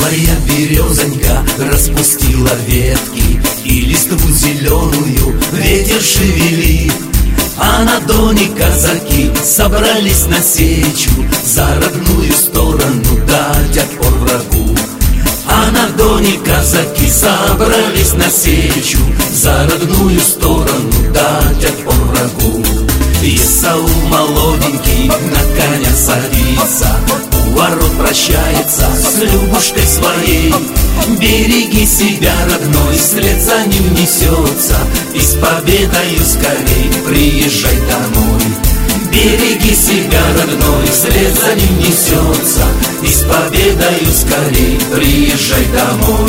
Белая березонька распустила ветки, и листву зеленую ветер шевелит. А на доне казаки собрались на сечу, за родную сторону дать отпор врагу. А на доне казаки собрались на сечу, за родную сторону дать отпор врагу. Исаул молоденький на коня садится, у ворот прощается с Любушкой своей. Береги себя, родной, вслед за ним несется, и с победою скорей приезжай домой. Береги себя, родной, вслед за ним несется, и с победою скорей приезжай домой.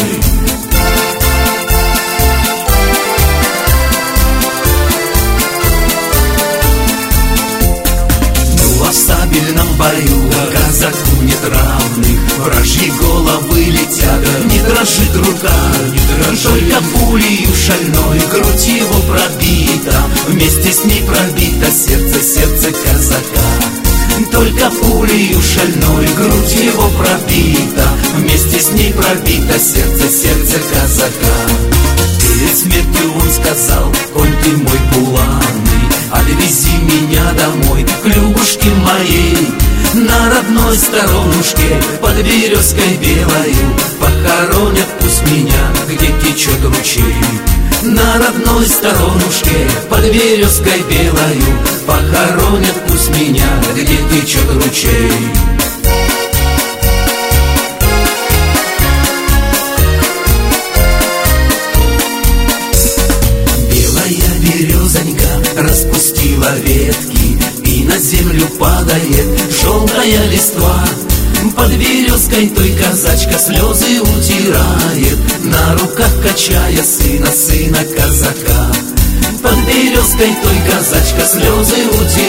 В сабельном бою казаку нет равных, вражьи головы летят, не дрожит рука, только пулею шальной грудь его пробита, вместе с ней пробито сердце, сердце казака. Только пулею шальной грудь его пробита, вместе с ней пробито сердце, сердце казака. Перед смертью он сказал: конь ты мой буланный, отвези меня домой к Любушке моей. На родной сторонушке под березкой белою похоронят пусть меня, где течет ручей. На родной сторонушке под березкой белою похоронят пусть меня, где течет ручей. Березонька распустила ветки, и на землю падает желтая листва. Под березкой той казачка слезы утирает, на руках качая сына, сына казака. Под березкой той казачка слезы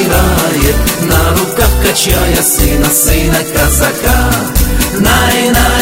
утирает, на руках качая сына, сына казака. Най-най.